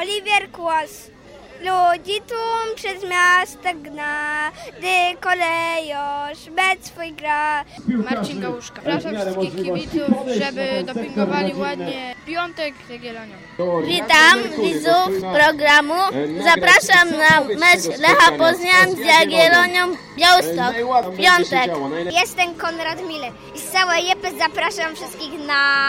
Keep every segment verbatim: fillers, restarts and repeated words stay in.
Oliwier Kłos. Ludzi tłum przez miasto gna, gdy kolejorz mecz swój gra. Marcin Gałuszka. Zapraszam wszystkich kibiców, żeby dopingowali ładnie piątek Jagiellonią. Witam widzów programu. Zapraszam na mecz Lecha Poznań z Jagiellonią Białystok w piątek. Jestem Konrad Miller i z całej Jepy zapraszam wszystkich na...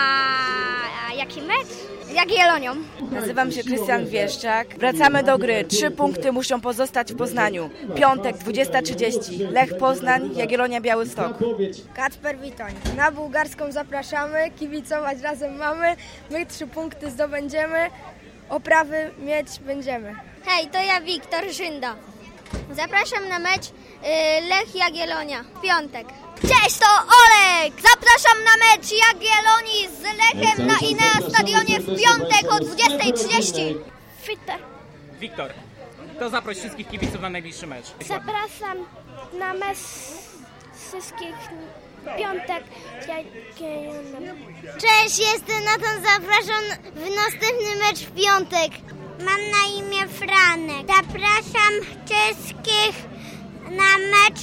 jaki mecz? Z Jagiellonią. Nazywam się Krystian Wieszczak. Wracamy do gry. Trzy punkty muszą pozostać w Poznaniu. Piątek, dwudziesta trzydzieści. Lech Poznań, Jagiellonia Białystok. Kacper Witoń. Na bułgarską zapraszamy, kibicować razem mamy. My trzy punkty zdobędziemy, oprawy mieć będziemy. Hej, to ja Wiktor Żynda. Zapraszam na mecz y, Lech Jagiellonia w piątek. Cześć, to Olek! Zapraszam na mecz Jagiellonii z Lechem na Inea Stadionie w piątek o dwudziesta trzydzieści. Wiktor. Wiktor, to zaproś wszystkich kibiców na najbliższy mecz. Zapraszam na mecz wszystkich w piątek z Jagiellonią. Cześć, jestem Natan, zapraszam w następny mecz w piątek. Mam na imię Franek. Zapraszam wszystkich na mecz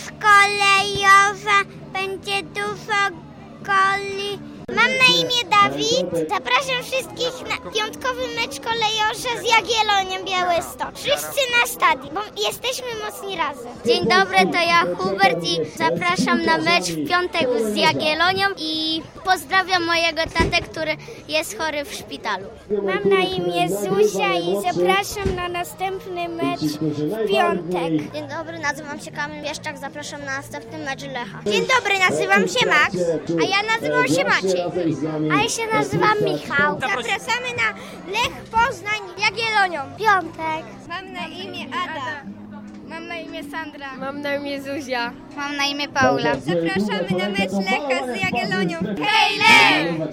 kolejowy. Będzie dużo goli. Mam na imię Dawid. Zapraszam wszystkich na piątkowy mecz kolejorza z Jagiellonią Białystok. Wszyscy na stadion, bo jesteśmy mocni razem. Dzień dobry, to ja Hubert i zapraszam na mecz w piątek z Jagiellonią i pozdrawiam mojego tatę, który jest chory w szpitalu. Mam na imię Zuzia i zapraszam na następny mecz w piątek. Dzień dobry, nazywam się Kamil Wieszczak, zapraszam na następny mecz Lecha. Dzień dobry, nazywam się Max, a ja nazywam się Maciej. A ja się nazywam Michał. Zapraszamy na Lech Poznań Jagiellonią. Piątek. Mam na imię Ada. Mam na imię Sandra. Mam na imię Zuzia. Mam na imię Paula. Zapraszamy na mecz Lecha z Jagiellonią. Hej, Lech!